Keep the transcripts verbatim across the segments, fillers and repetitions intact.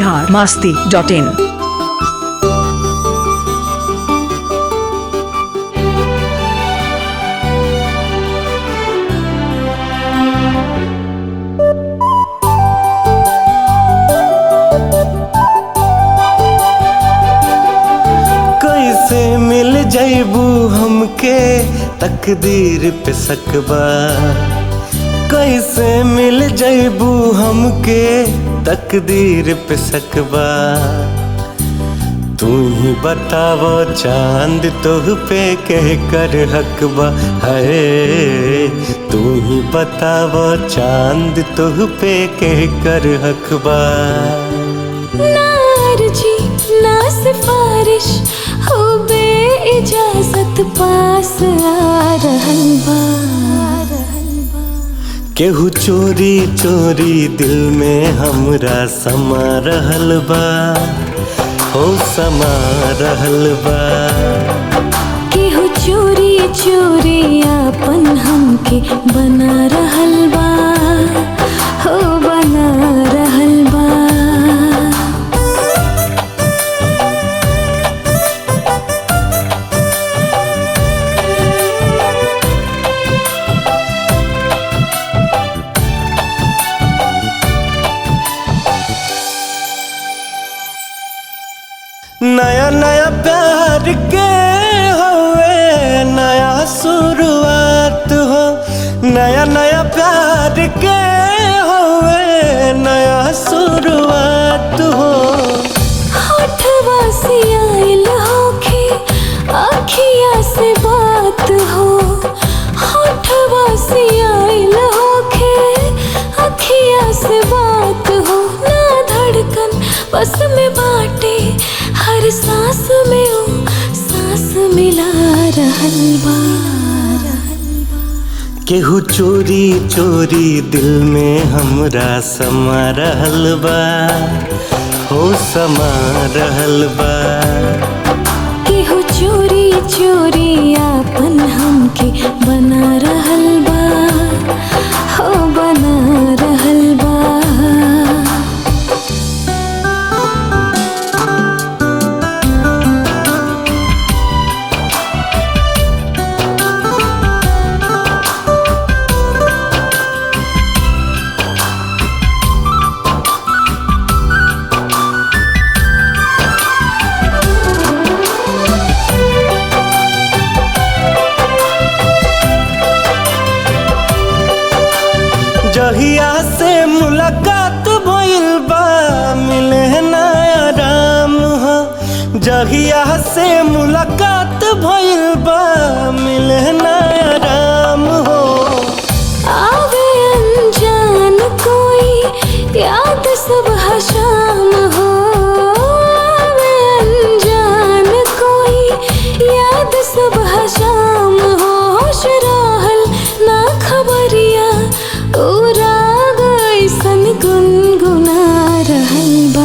Bihar Masti dot इन। कैसे मिल जैबू हमके तकदीर पे सकबा, कैसे मिल जैबू हमके तकदीर पे सकबा। तू ही बतावो चांद तोह पे कह कर हकबा है, तू ही बतावो चांद तोह पे कह कर हकबा। ना अर्जी ना सिफारिश हो बे इजाजत पास आ रहल बा। केहू चोरी चोरी दिल में हमरा समा रहल बा, हो समा रहल बा। केहू चोरी चोरी आपन हमके बना रहल बा, हो बना रहल बा। नया नया प्यार के होवे नया शुरुआत हो, नया नया प्यार के होवे नया शुरुआत हो। होठवा से आइल होखे आँखिया से बात हो, होठवा से आइल होखे आँखिया से बात हो। ना धड़कन बस में बाटे हर सांस में ओ सांस मिला रहल बा। केहू चोरी चोरी दिल में हमरा समा रहल बा, हो समा रहल बा। केहू चोरी चोरी आपन हमके बना रहल बा, हो बना रहल बा। जहिया से मुलाकात भइल बा मिले ना आराम हो, जहिया से मुलाकात भइल बा मिले ना आराम हो। आवे अनजान कोई याद सुबह शाम हो, आवे अनजान कोई याद सुबह शाम हो। होश रहल ना खबरिया राग ऐसन गुनगुना रहल बा।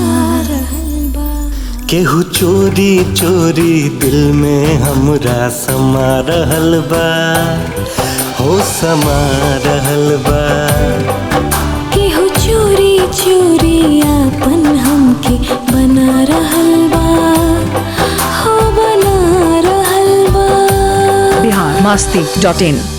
केहू चोरी चोरी दिल में हमरा समा रहल बा, हो समा रहल बा। केहू चोरी चोरी आपन हमके बना रहल बा, हो बना रहल बा। बिहार मस्ती डॉट इन।